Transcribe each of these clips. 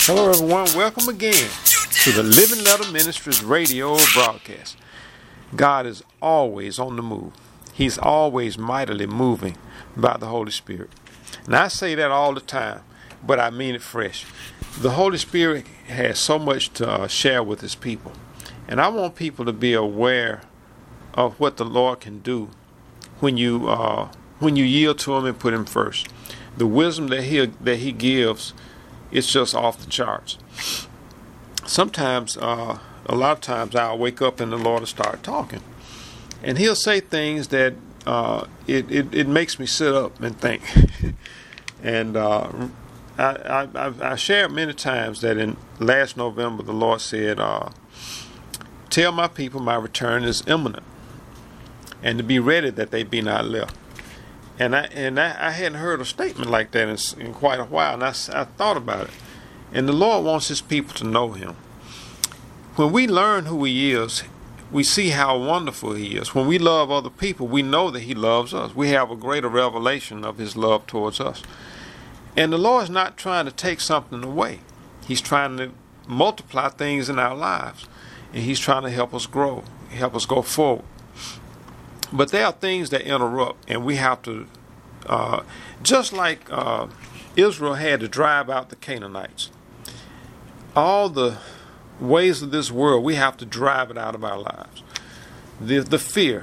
Hello everyone, welcome again to the Living Letter Ministries radio broadcast. God is always on the move. He's always mightily moving by the Holy Spirit. And I say that all the time, but I mean it fresh. The Holy Spirit has so much to share with His people. And I want people to be aware of what the Lord can do when you yield to Him and put Him first. The wisdom that He gives, it's just off the charts. Sometimes, a lot of times, I'll wake up and the Lord will start talking, and He'll say things that it makes me sit up and think. And I shared many times that in last November the Lord said, "Tell my people my return is imminent, and to be ready that they be not left." And I hadn't heard a statement like that in quite a while, and I thought about it. And the Lord wants His people to know Him. When we learn who He is, we see how wonderful He is. When we love other people, we know that He loves us. We have a greater revelation of His love towards us. And the Lord's not trying to take something away. He's trying to multiply things in our lives. And He's trying to help us grow, help us go forward. But there are things that interrupt, and we have to, just like Israel had to drive out the Canaanites, all the ways of this world, we have to drive it out of our lives. The fear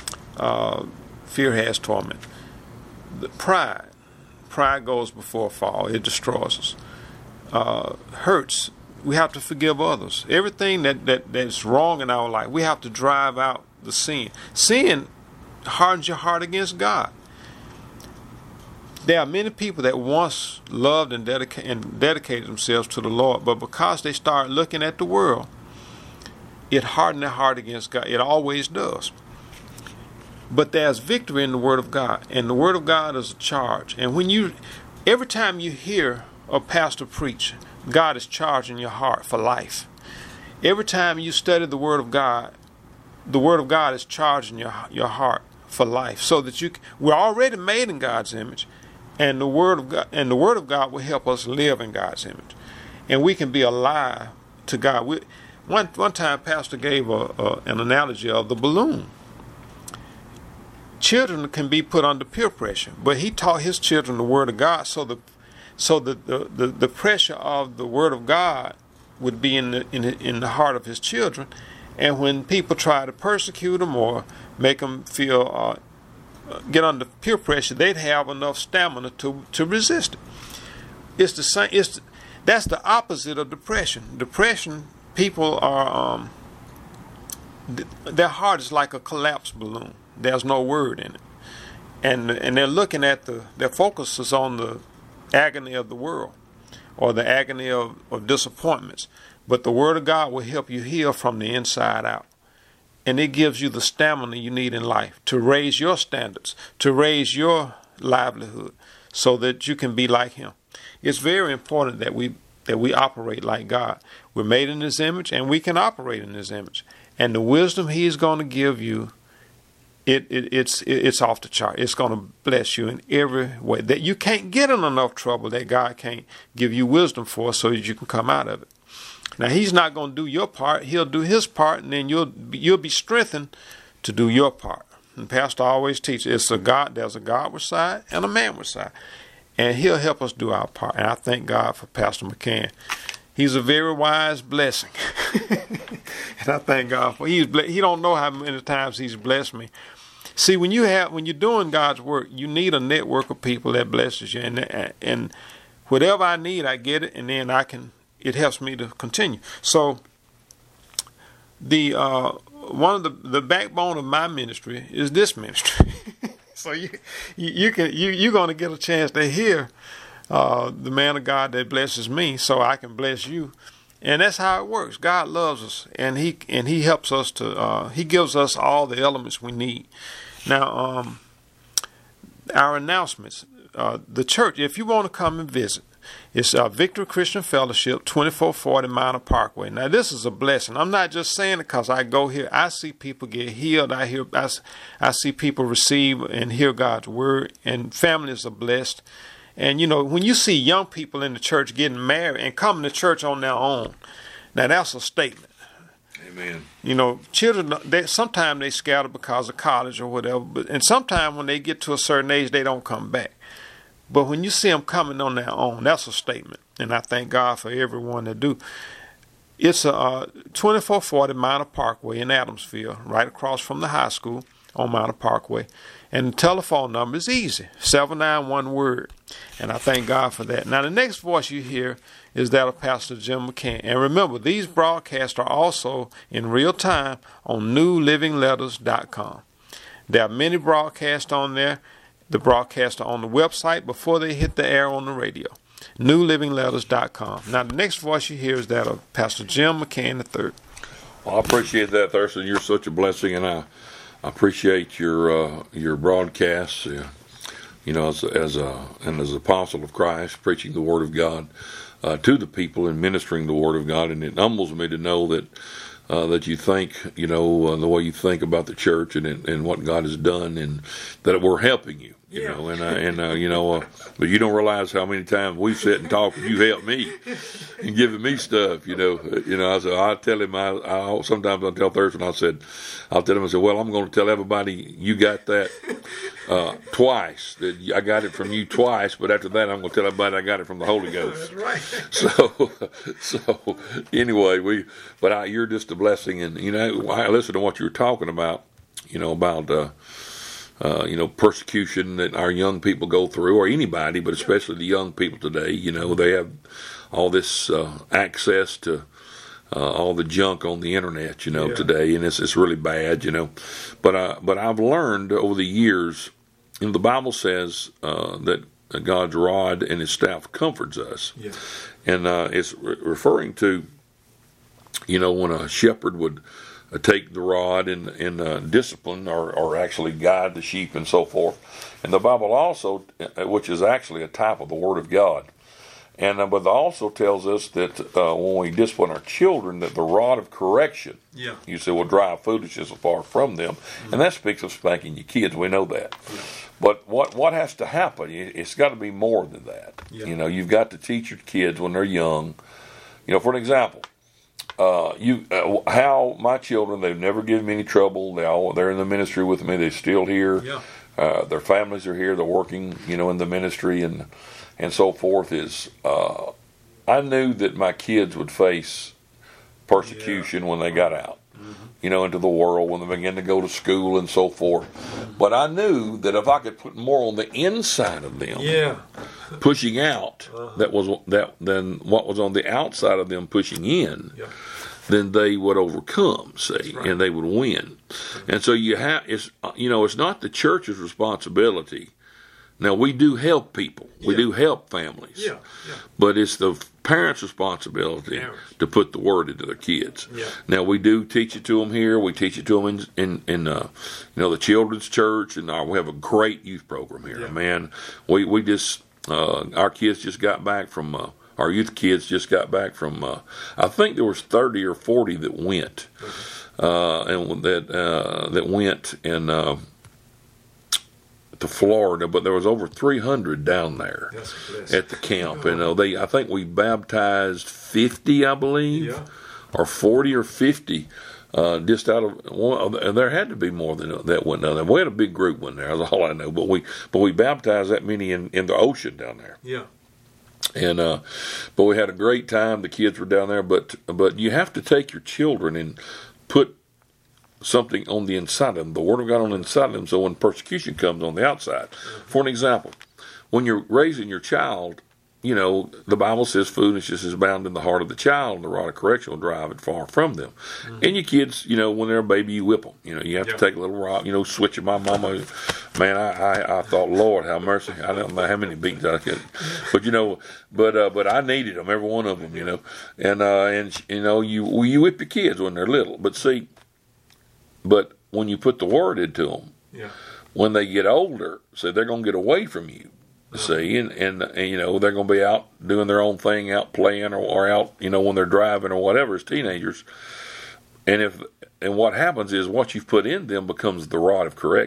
has torment. The pride goes before a fall. It destroys us. Hurts, we have to forgive others. Everything that's wrong in our life, we have to drive out the sin. Sin hardens your heart against God. There are many people that once loved and dedicated themselves to the Lord, but because they start looking at the world, it hardened their heart against God. It always does. But there's victory in the Word of God, and the Word of God is a charge. And every time you hear a pastor preach, God is charging your heart for life. Every time you study the Word of God is charging your heart for life, so that we're already made in God's image, and the Word of God will help us live in God's image, and we can be alive to God. One time, Pastor gave an analogy of the balloon. Children can be put under peer pressure, but he taught his children the Word of God, so the pressure of the Word of God would be in the heart of his children. And when people try to persecute them or make them feel get under peer pressure, they'd have enough stamina to resist it. It's the same. That's the opposite of depression. Depression, people are their heart is like a collapsed balloon. There's no word in it, and they're looking at their focus is on the agony of the world or the agony of disappointments. But the Word of God will help you heal from the inside out. And it gives you the stamina you need in life to raise your standards, to raise your livelihood, so that you can be like Him. It's very important that we operate like God. We're made in His image, and we can operate in His image. And the wisdom He's going to give you, it's off the chart. It's going to bless you in every way. That you can't get in enough trouble that God can't give you wisdom for, so that you can come out of it. Now, He's not going to do your part. He'll do His part, and then you'll be strengthened to do your part. And Pastor always teaches, there's a Godward side and a manward side. And He'll help us do our part. And I thank God for Pastor McCann. He's a very wise blessing. And I thank God for he don't know how many times He's blessed me. See, when you're doing God's work, you need a network of people that blesses you. And whatever I need, I get it, and then it helps me to continue. So one of the backbone of my ministry is this ministry. So you're going to get a chance to hear the man of God that blesses me, so I can bless you. And that's how it works. God loves us, and He helps us to. He gives us all the elements we need. Now, our announcements. The church, if you want to come and visit, it's Victory Christian Fellowship, 2440 Minor Parkway. Now, this is a blessing. I'm not just saying it because I go here. I see people get healed. I see people receive and hear God's word, and families are blessed. And, when you see young people in the church getting married and coming to church on their own, now that's a statement. Amen. Children, sometimes they scatter because of college or whatever, and sometimes when they get to a certain age, they don't come back. But when you see them coming on their own, that's a statement. And I thank God for everyone that do. It's a 2440 Minor Parkway in Adamsville, right across from the high school on Minor Parkway. And the telephone number is easy, 791-WORD. And I thank God for that. Now, the next voice you hear is that of Pastor Jim McCann. And remember, these broadcasts are also in real time on newlivingletters.com. There are many broadcasts on there. The broadcasts are on the website before they hit the air on the radio. newlivingletters.com. Now, the next voice you hear is that of Pastor Jim McCann III. Well, I appreciate that, Thurston. You're such a blessing, and I appreciate your broadcasts. As an apostle of Christ, preaching the Word of God to the people and ministering the Word of God, and it humbles me to know that you think, the way you think about the church and what God has done, and that we're helping you. But you don't realize how many times we've sat and talked and you've helped me and given me stuff, I tell him, sometimes I'll tell Thurston, I'll tell him, well, I'm going to tell everybody you got that twice, that I got it from you twice, but after that I'm going to tell everybody I got it from the Holy Ghost. That's right. So anyway, you're just a blessing, and, I listen to what you were talking about, about persecution that our young people go through, or anybody, but especially the young people today. They have all this access to all the junk on the internet, today, and it's really bad, But I've learned over the years, the Bible says that God's rod and His staff comforts us, and it's referring to, when a shepherd would take the rod and discipline or actually guide the sheep and so forth. And the Bible also, which is actually a type of the Word of God, and but it also tells us that when we discipline our children, that the rod of correction, you say, will drive foolishness afar from them, and that speaks of spanking your kids. We know that. But what has to happen? It's got to be more than that. You've got to teach your kids when they're young. For an example. How my children, they've never given me any trouble. They're in the ministry with me. They're still here. Their families are here. They're working, in the ministry and so forth. I knew that my kids would face persecution when they got out, into the world, when they began to go to school and so forth. But I knew that if I could put more on the inside of them, pushing out, than what was on the outside of them pushing in, then they would overcome, and they would win. And so it's not the church's responsibility. Now, we do help people. We do help families. But it's the parents' responsibility to put the Word into their kids. Now, we do teach it to them here. We teach it to them in the children's church, and we have a great youth program here. Man, we just our kids just got back from our youth kids just got back from I think there was 30 or 40 that went and that went and to Florida, but there was over 300 down there at the camp, and I think we baptized 50, I believe, or 40 or 50. Just out of one, and there had to be more than that went down there. We had a big group went there. That's all I know. But we baptized that many in the ocean down there. And but we had a great time. The kids were down there. But you have to take your children and put something on the inside of them, the Word of God on the inside of them, so when persecution comes on the outside. For an example, when you're raising your child, the Bible says foolishness is bound in the heart of the child, and the rod of correction will drive it far from them. And your kids, when they're a baby, you whip them. You have to take a little rock, switch it. My mama, man, I thought, Lord, have mercy. I don't know how many beatings I could, but I needed them, every one of them, and you whip your kids when they're little. But when you put the Word into them, when they get older, they're going to get away from you. And they're going to be out doing their own thing, out playing or out, when they're driving or whatever as teenagers. And what happens is what you've put in them becomes the rod of correction.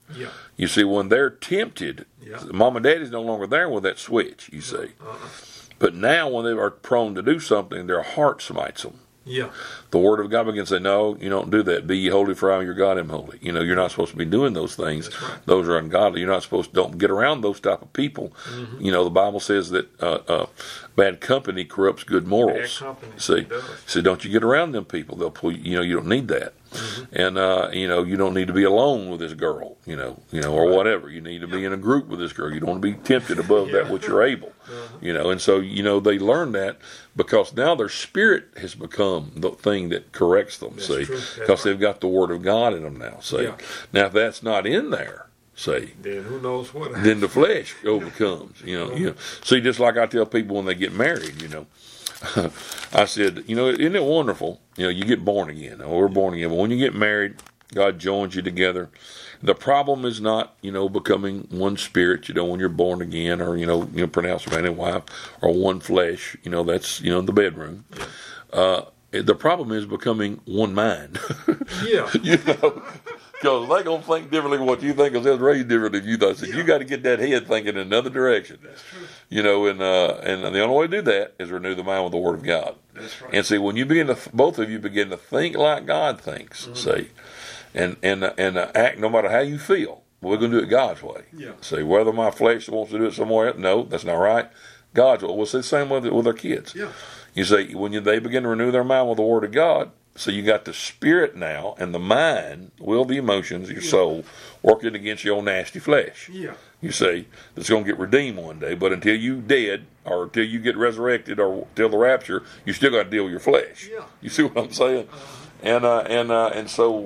Yeah. You see, when they're tempted, mom and daddy's no longer there with that switch, you see. But now when they are prone to do something, their heart smites them. Yeah. The Word of God begins to say, no, you don't do that. Be ye holy, for I am your God am holy. You know, you're not supposed to be doing those things. That's right. Those are ungodly. You're not supposed to, don't get around those type of people. Mm-hmm. You know, the Bible says that bad company corrupts good morals. Bad company. See, so don't you get around them people. They'll pull you, you know, you don't need that. Mm-hmm. And, you know, you don't need to be alone with this girl, you know, or whatever. You need to be in a group with this girl. You don't want to be tempted above that which you're able, you know. And so, you know, they learn that because now their spirit has become the thing that corrects them, see, because they've got the Word of God in them now, see. Yeah. Now, if that's not in there, see, then who knows what happens. Then the flesh overcomes, you know. You know. See, just like I tell people when they get married, you know, I said, you know, isn't it wonderful? You know, you get born again. Now, we're born again. But when you get married, God joins you together. The problem is not, you know, becoming one spirit, you know, when you're born again, or, you know, pronounce man and wife, or one flesh, you know, that's, you know, in the bedroom. The problem is becoming one mind. Yeah. You know, because they're going to think differently than what you think, because they're raised differently than you thought. So you got to get that head thinking in another direction. That's true. You know, and the only way to do that is renew the mind with the Word of God. That's right. And see, when you begin to, both of you begin to think like God thinks, see, and act no matter how you feel, we're going to do it God's way. Yeah. See, whether my flesh wants to do it somewhere else, no, that's not right. God's way. We'll say the same with our kids. Yeah. You see, when they begin to renew their mind with the Word of God, so you got the spirit now and the mind, will, the emotions, your soul, working against your old nasty flesh. Yeah. You see, that's going to get redeemed one day. But until you dead, or until you get resurrected, or till the rapture, you still got to deal with your flesh. Yeah. You see what I'm saying? And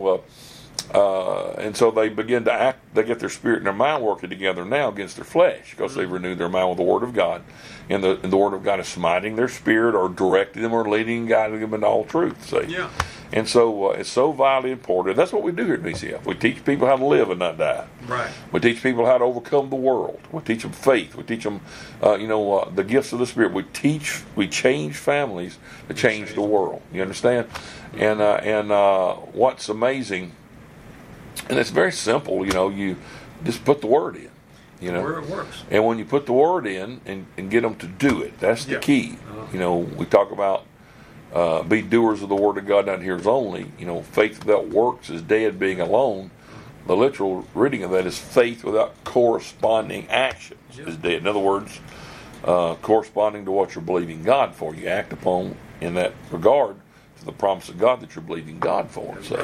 so they begin to act. They get their spirit and their mind working together now against their flesh, because they've renewed their mind with the Word of God, and the Word of God is smiting their spirit, or directing them, or leading and guiding them into all truth. See? Yeah. And so it's so vitally important. That's what we do here at BCF. We teach people how to live and not die. Right. We teach people how to overcome the world. We teach them faith. We teach them, the gifts of the Spirit. We change families to change the world. You understand? And what's amazing, and it's very simple. You know, you just put the Word in. You know, where it works. And when you put the Word in and get them to do it, that's the key. You know, we talk about be doers of the Word of God, not hearers only. You know, faith without works is dead, being alone. The literal reading of that is faith without corresponding actions is dead. In other words, corresponding to what you're believing God for, you act upon in that regard to the promise of God that you're believing God for. So,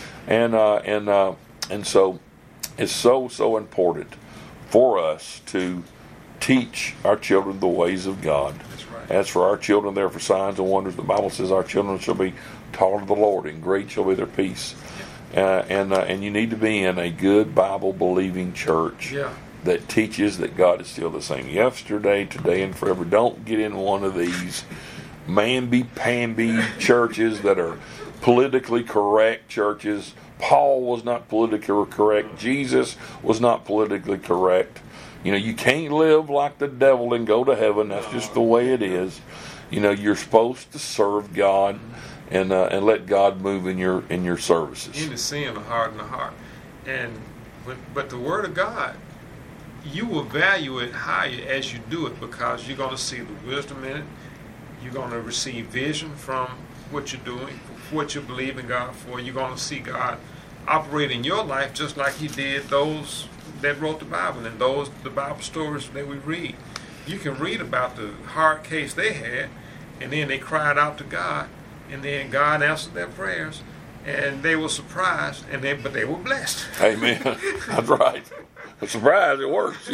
right. And so it's so important for us to teach our children the ways of God. That's right. As for our children, they're for signs and wonders. The Bible says our children shall be taught of the Lord, and great shall be their peace. And you need to be in a good Bible-believing church that teaches that God is still the same yesterday, today, and forever. Don't get in one of these mamby-pamby churches that are politically correct churches. Paul was not politically correct. Jesus was not politically correct. You know, you can't live like the devil and go to heaven. That's just the way it is. You know, you're supposed to serve God and let God move in your services. In the sin, the heart, and the heart. But the Word of God, you will value it higher as you do it, because you're going to see the wisdom in it. You're going to receive vision from what you're doing, what you believe in God for. You're going to see God operate in your life just like He did those that wrote the Bible and the Bible stories that we read. You can read about the hard case they had, and then they cried out to God, and then God answered their prayers, and they were surprised, but they were blessed. Amen. That's right. A surprise, it works.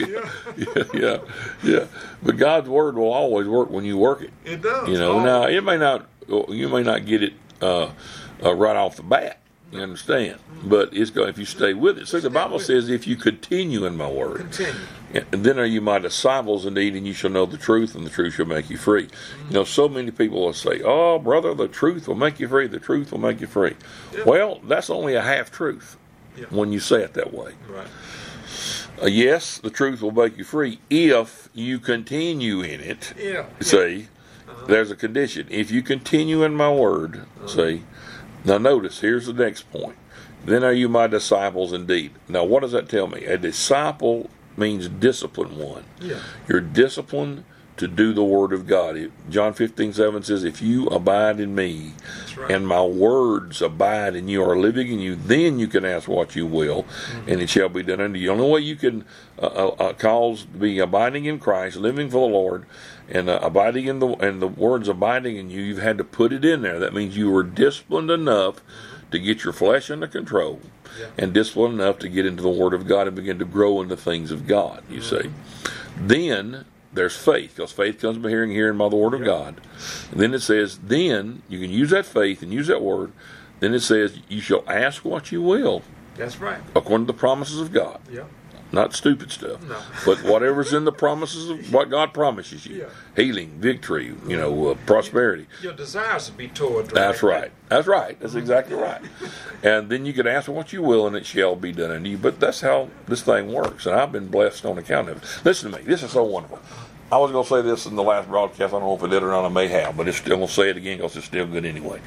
Yeah. But God's Word will always work when you work it. It does. You know, now you may not get it right off the bat. You understand? But it's going, if you stay with it. So the Bible says, if you continue in my word, and then are you my disciples indeed, and you shall know the truth, and the truth shall make you free. You know, so many people will say, oh, brother, the truth will make you free. The truth will make you free. Well, that's only a half truth when you say it that way. Right. Yes, the truth will make you free if you continue in it. See, there's a condition. If you continue in my word, see. Now notice, here's the next point. Then are you my disciples indeed. Now, what does that tell me? A disciple means disciplined one. Yeah. You're disciplined to do the Word of God. John 15:7 says, if you abide in me, right, and my words abide in you, are living in you, then you can ask what you will, and it shall be done unto you. The only way you can cause to be abiding in Christ, living for the Lord, and abiding in the words abiding in you, you've had to put it in there. That means you were disciplined enough to get your flesh under control, and disciplined enough to get into the Word of God and begin to grow into things of God, you see. Then there's faith, because faith comes by hearing by the Word of God. And then it says, then you can use that faith and use that Word. Then it says, you shall ask what you will. That's right. According to the promises of God. Yeah. Not stupid stuff. No. But whatever's in the promises of what God promises you. Yeah. Healing, victory, prosperity. Your desires to be toward. That's right. That's right. That's exactly right. And then you can ask what you will, and it shall be done unto you. But that's how this thing works. And I've been blessed on account of it. Listen to me. This is so wonderful. I was going to say this in the last broadcast. I don't know if I did or not. I may have. But I'm going to say it again because it's still good anyway.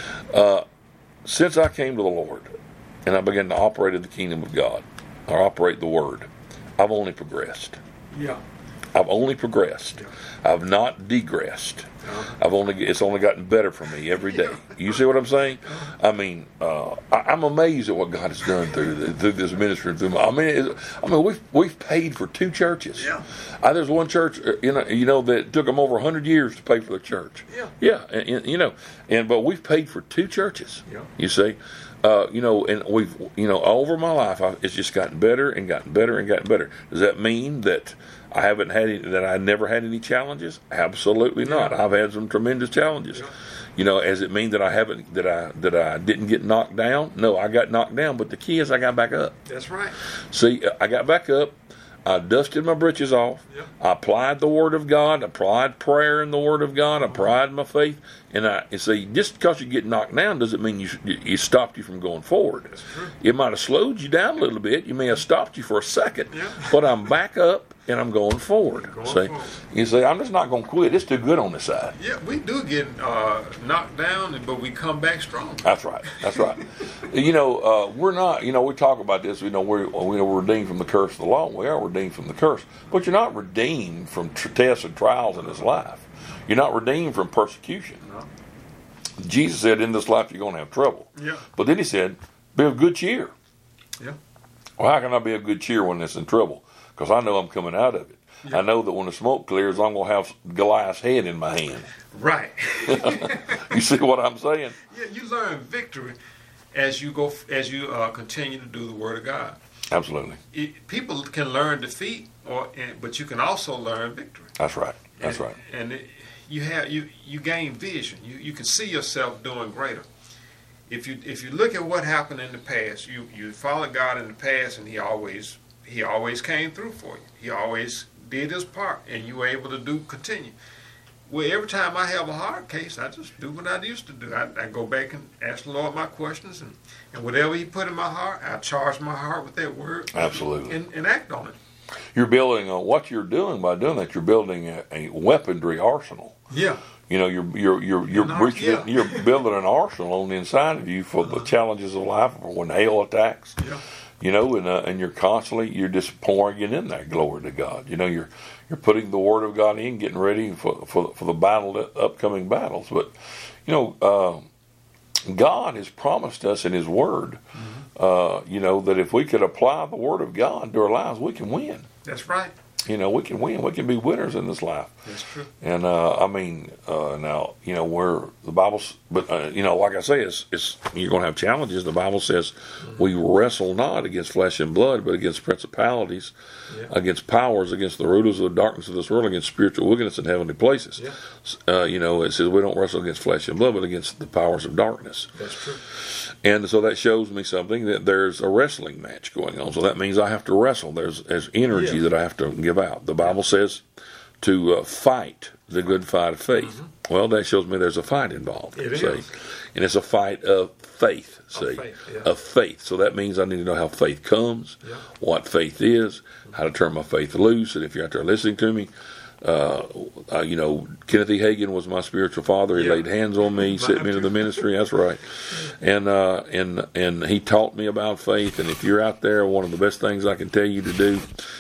Since I came to the Lord and I began to operate in the kingdom of God, or operate the Word, I've only progressed. Yeah. I've only progressed. Yeah. I've not degressed. It's only gotten better for me every day. You see what I'm saying? I mean, I'm amazed at what God has done through this ministry. We've paid for 2 churches. Yeah. There's one church, that took them over 100 years to pay for the church. Yeah. But we've paid for 2 churches. Yeah. You see. And we've, over my life, it's just gotten better and gotten better and gotten better. Does that mean that I never had any challenges? Absolutely not. I've had some tremendous challenges. Yeah. Does it mean that I didn't get knocked down? No, I got knocked down, but the key is I got back up. That's right. See, I got back up. I dusted my britches off. Yep. I applied the Word of God. I applied prayer in the Word of God. I applied my faith. And see, just because you get knocked down doesn't mean you stopped you from going forward. That's true. It might have slowed you down a little bit. You may have stopped you for a second. Yep. But I'm back up and I'm going forward. Forward. You say, I'm just not going to quit. It's too good on this side. Yeah, we do get knocked down, but we come back strong. That's right. That's right. We're not, we talk about this, we're redeemed from the curse of the law. We are redeemed from the curse. But you're not redeemed from tests and trials in this life. You're not redeemed from persecution. No. Jesus said, in this life you're going to have trouble. Yeah. But then he said, be of good cheer. Yeah. Well, how can I be of good cheer when it's in trouble? Because I know I'm coming out of it. Yeah. I know that when the smoke clears, I'm going to have Goliath's head in my hand. Right. You see what I'm saying? Yeah, you learn victory as you continue to do the Word of God. Absolutely. People can learn defeat, but you can also learn victory. That's right. That's right. And you gain vision. You can see yourself doing greater. If you look at what happened in the past, you followed God in the past, and He always came through for you. He always did His part, and you were able to continue. Well, every time I have a hard case, I just do what I used to do. I go back and ask the Lord my questions, and whatever He put in my heart, I charge my heart with that word. Absolutely. And act on it. You're building what you're doing by doing that. You're building a weaponry arsenal. Yeah. You're building an arsenal on the inside of you for the challenges of life, for when hail attacks. Yeah. And you're just pouring it in there. Glory to God. You're putting the Word of God in, getting ready for the upcoming battles. But God has promised us in His Word, that if we could apply the Word of God to our lives, we can win. That's right. We can win. We can be winners in this life. That's true. And now, where the Bible's, but like I say, it's you're going to have challenges. The Bible says we wrestle not against flesh and blood, but against principalities, against powers, against the rulers of the darkness of this world, against spiritual wickedness in heavenly places. Yeah. It says we don't wrestle against flesh and blood, but against the powers of darkness. That's true. And so that shows me something, that there's a wrestling match going on. So that means I have to wrestle. There's energy that I have to give out. The Bible says to fight the good fight of faith. Mm-hmm. Well, that shows me there's a fight involved. It is. And it's a fight of faith, of faith. So that means I need to know how faith comes, what faith is, how to turn my faith loose. And if you're out there listening to me, Kenneth E. Hagin was my spiritual father. He laid hands on me, sent me into the ministry. That's right. And he taught me about faith. And if you're out there, one of the best things I can tell you to do,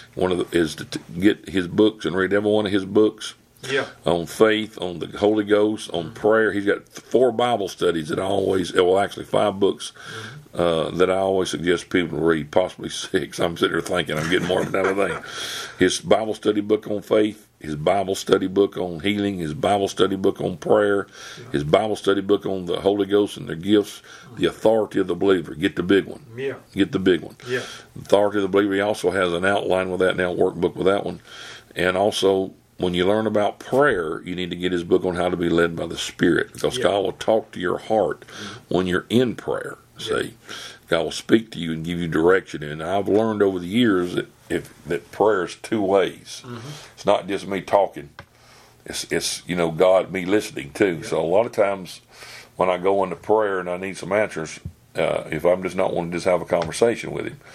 is to get his books and read every one of his books. Yeah. On faith, on the Holy Ghost, on prayer. He's got 4 Bible studies that actually 5 books that I always suggest people read, possibly 6. I'm sitting there thinking I'm getting more than everything. His Bible study book on faith, his Bible study book on healing, his Bible study book on prayer, his Bible study book on the Holy Ghost and their gifts, the authority of the believer. Get the big one. Yeah. Get the big one. Yeah. The authority of the believer. He also has an outline with that now, workbook with that one. And also, when you learn about prayer, you need to get his book on how to be led by the Spirit, because God will talk to your heart when you're in prayer. See, God will speak to you and give you direction. And I've learned over the years that prayer is 2 ways. It's not just me talking. It's God, me listening too. So a lot of times when I go into prayer and I need some answers, if I'm just not wanting to just have a conversation with him,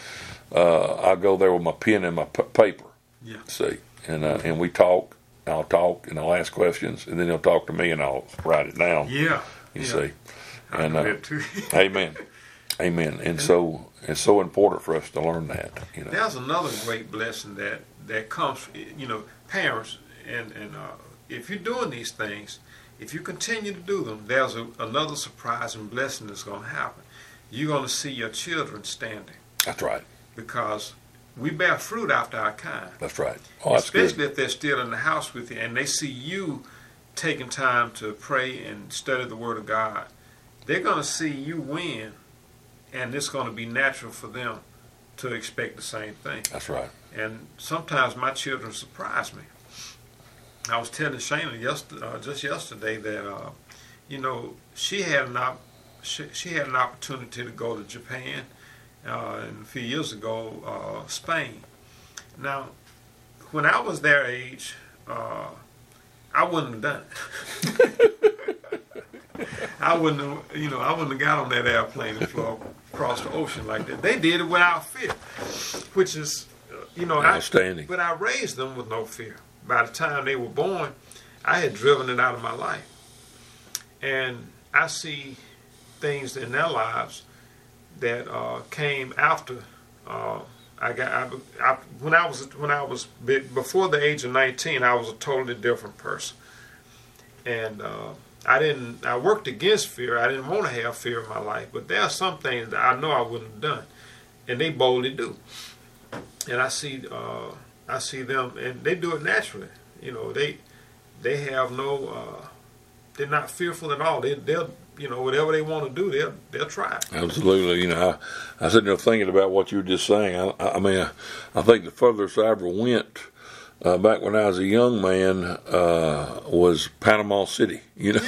I go there with my pen and my paper. Yeah. See. And we talk, I'll talk, and I'll ask questions, and then he'll talk to me, and I'll write it down. Yeah. You see. And I do that too. Amen. Amen. And so it's so important for us to learn that. There's another great blessing that comes, parents, and if you're doing these things, if you continue to do them, there's another surprising blessing that's going to happen. You're going to see your children standing. That's right. Because we bear fruit after our kind. That's right. Oh, that's especially good. If they're still in the house with you and they see you taking time to pray and study the Word of God. They're going to see you win, and it's going to be natural for them to expect the same thing. That's right. And sometimes my children surprise me. I was telling Shayna just yesterday that she had an opportunity to go to Japan. And a few years ago, Spain. Now, when I was their age, I wouldn't have done it. I wouldn't have got on that airplane and flew across the ocean like that. They did it without fear, which is, outstanding. But I raised them with no fear. By the time they were born, I had driven it out of my life, and I see things in their lives that came after when I was before the age of 19, I was a totally different person, and I worked against fear. I didn't want to have fear in my life, but there are some things that I know I wouldn't have done, and they boldly do. And I see them, and they do it naturally. They have no, they're not fearful at all. They'll whatever they want to do, they'll try. Absolutely. I sitting there thinking about what you were just saying. I think the furthest I ever went back when I was a young man was Panama City. Yeah.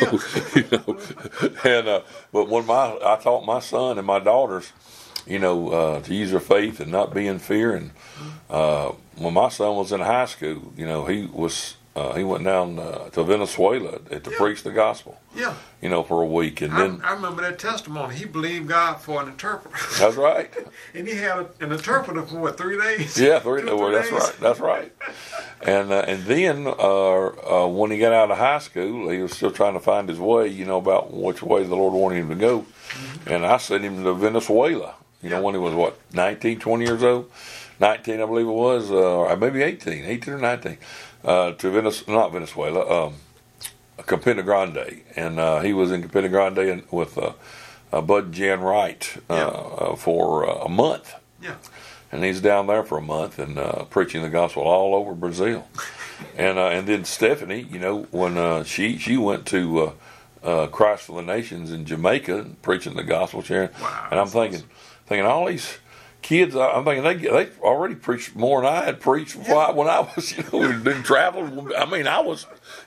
And but when I taught my son and my daughters, to use their faith and not be in fear. And when my son was in high school, he went down to Venezuela to preach the gospel. Yeah. For a week, and then I remember that testimony. He believed God for an interpreter. That's right. And he had an interpreter for 3 days. Yeah, 3 days. That's right. That's right. And then when he got out of high school, he was still trying to find his way. About which way the Lord wanted him to go. Mm-hmm. And I sent him to Venezuela. When he was 19, 20 years old, 19, I believe it was, or maybe 18 or 19, to not Venezuela. Campina Grande, and he was in Campina Grande with Bud and Jan Wright for a month. Yeah. And he's down there for a month and preaching the gospel all over Brazil. And then Stephanie, when she went to Christ for the Nations in Jamaica, preaching the gospel, sharing. Wow, and I'm thinking all these kids, I'm thinking they already preached more than I had preached when I was, doing travel. I was,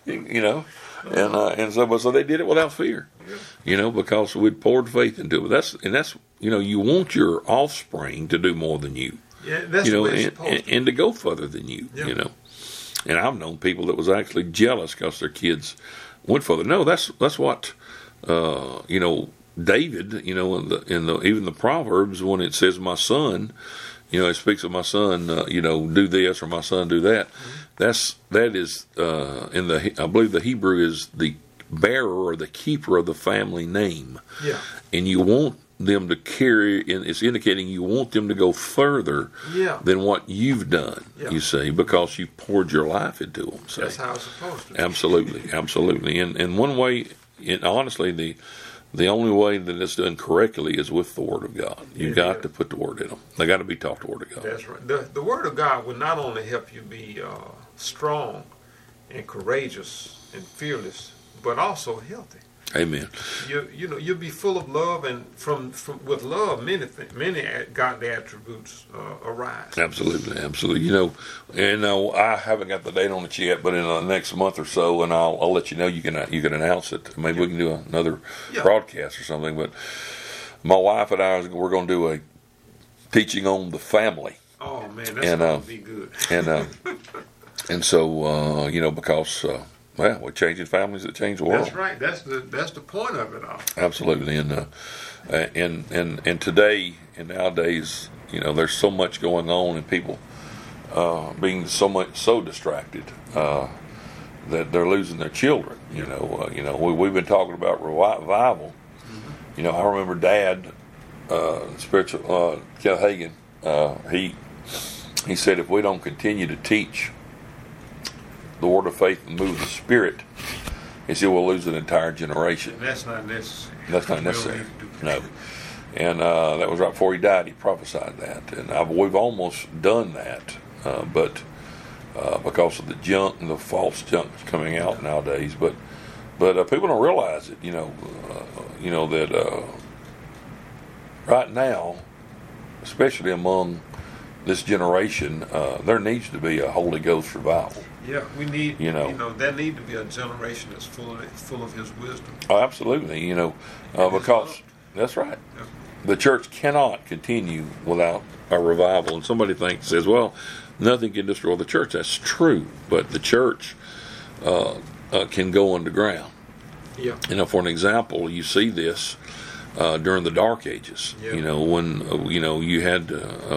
and so they did it without fear, because we'd poured faith into it. That's you want your offspring to do more than you, that's and to go further than you, And I've known people that was actually jealous because their kids went further. No, that's what David, in the even the Proverbs, when it says, "My son," it speaks of my son, do this, or my son do that. That is I believe the Hebrew is the bearer or the keeper of the family name. Yeah. And you want them to carry, and it's indicating you want them to go further than what you've done, you see, because you poured your life into them. See? That's how it's supposed to be. Absolutely. And one way, honestly, the only way that it's done correctly is with the Word of God. You've got to put the Word in them. They got to be taught the Word of God. That's right. The Word of God will not only help you be strong and courageous and fearless, but also healthy. Amen. You'll be full of love, and from with love, many godly attributes arise. Absolutely. And I haven't got the date on it yet, but in the next month or so, and I'll let you know. You can announce it. Maybe we can do another broadcast or something. But my wife and I we're going to do a teaching on the family. Oh man, that's going to be good. And so because. Well, we're changing families that change the world. That's right. That's the point of it all. Absolutely, and today and nowadays, there's so much going on, and people being so distracted that they're losing their children. We've been talking about revival. Mm-hmm. I remember Dad, spiritual Kenneth Hagin. He said if we don't continue to teach the word of faith and move the Spirit, he said we'll lose an entire generation. And that's not necessary. No. And that was right before he died. He prophesied that, and we've almost done that, but because of the junk and the false junk that's coming out nowadays. But people don't realize it. That right now, especially among this generation, there needs to be a Holy Ghost revival. Yeah, we need, there need to be a generation that's full of His wisdom. Oh, absolutely, because that's right. Yeah. The church cannot continue without a revival. And somebody says, well, nothing can destroy the church. That's true, but the church can go underground. Yeah. For an example, you see this during the Dark Ages. Yeah. When you had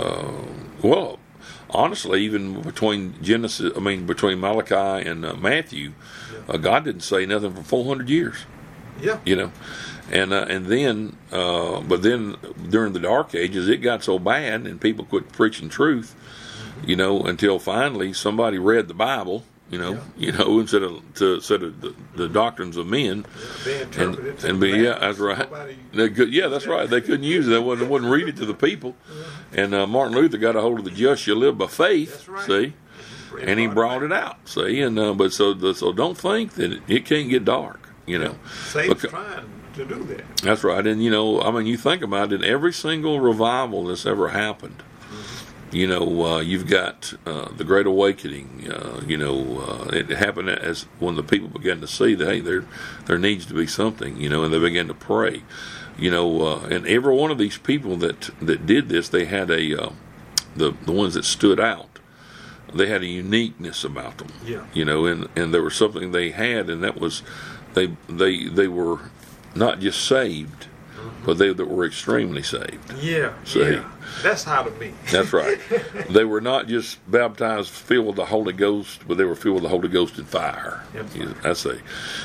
honestly, even between between Malachi and Matthew, God didn't say nothing for 400 years. Yeah. And then during the Dark Ages, it got so bad, and people quit preaching truth. Until finally somebody read the Bible. Instead of the doctrines of men, that's right. That's right. They couldn't use it. They wouldn't read it to the people. And Martin Luther got a hold of the just shall live by faith. That's right. See, and he brought it out. See, and but so don't think that it can't get dark. Satan's trying to do that. That's right. And you think about it. Every single revival that's ever happened. You've got the Great Awakening. It happened as when the people began to see that hey, there needs to be something. And they began to pray. And every one of these people that did this, they had the ones that stood out. They had a uniqueness about them. Yeah. And there was something they had, and that was they were not just saved, but they were extremely saved. Yeah. See? Yeah. That's how to be. That's right. They were not just baptized, filled with the Holy Ghost, but they were filled with the Holy Ghost and fire. Yep. I say,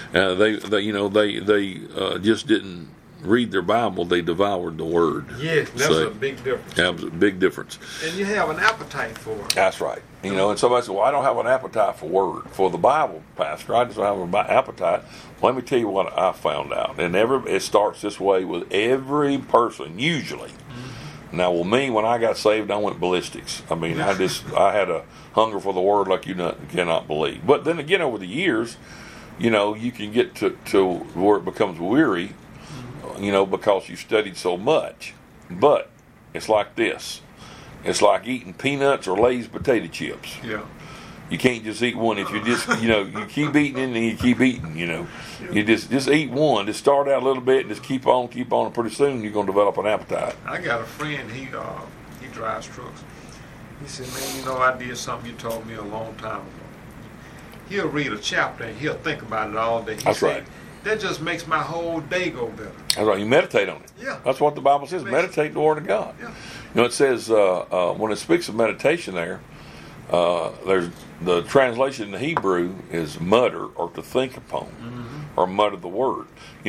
they just didn't read their Bible; they devoured the Word. Yeah, that's a big difference. Yeah, big difference. And you have an appetite for it. That's right. And somebody said, "Well, I don't have an appetite for the Bible, Pastor. I just don't have an appetite." Let me tell you what I found out, and it starts this way with every person usually. Mm-hmm. Now, with me, when I got saved, I went ballistics. I had a hunger for the Word like you cannot believe. But then again, over the years, you can get to where it becomes weary, because you studied so much. But it's like this. It's like eating peanuts or Lay's potato chips. Yeah. You can't just eat one. If you just, you keep eating and you keep eating, You just eat one. Just start out a little bit and just keep on, and pretty soon you're going to develop an appetite. I got a friend, he drives trucks. He said, man, I did something you told me a long time ago. He'll read a chapter and he'll think about it all day. That's right. That just makes my whole day go better. That's right. You meditate on it. Yeah. That's what the Bible says. Meditate the Word of God. Yeah. It says when it speaks of meditation there's the translation in Hebrew is mutter or to think upon, or mutter the word.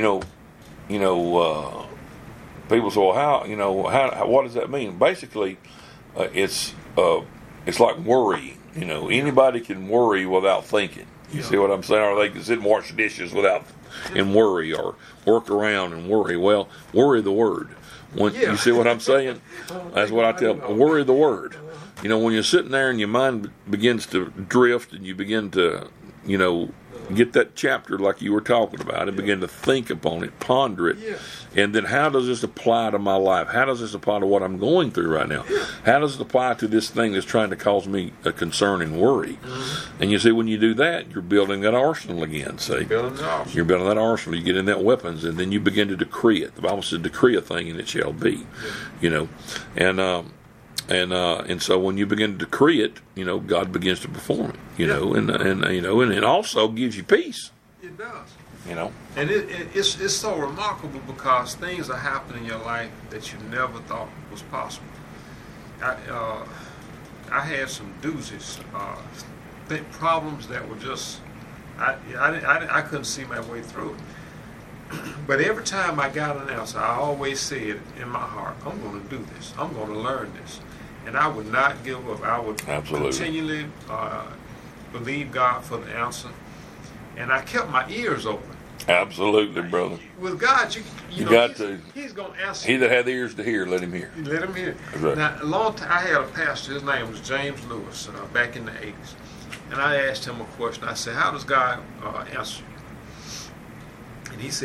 People say, well, how what does that mean? Basically, it's like worry. Anybody can worry without thinking. You see what I'm saying? Or they can sit and wash dishes and worry, or work around and worry. Well, worry the word. You see what I'm saying? That's what I tell them. Worry the word. When you're sitting there and your mind begins to drift and you begin to, get that chapter like you were talking about and begin to think upon it, ponder it, and then how does this apply to my life? How does this apply to what I'm going through right now? How does it apply to this thing that's trying to cause me a concern and worry? And you see, when you do that, you're building that arsenal again. See, you're building that arsenal. You get in that weapons, and then you begin to decree it. The Bible says, "Decree a thing, and it shall be." And so when you begin to decree it, God begins to perform it. And it also gives you peace. It does. And it's so remarkable because things are happening in your life that you never thought was possible. I had some doozies, problems that were just I couldn't see my way through it. But every time I got an answer, I always said in my heart, I'm going to do this. I'm going to learn this. And I would not give up. I would continually believe God for the answer. And I kept my ears open. Absolutely, brother. With God, you got to. He's going to answer. He that hath ears to hear, let him hear. Let him hear. Right. Now, a long time, I had a pastor. His name was James Lewis, back in the 80s. And I asked him a question. I said, how does God answer you? And he said,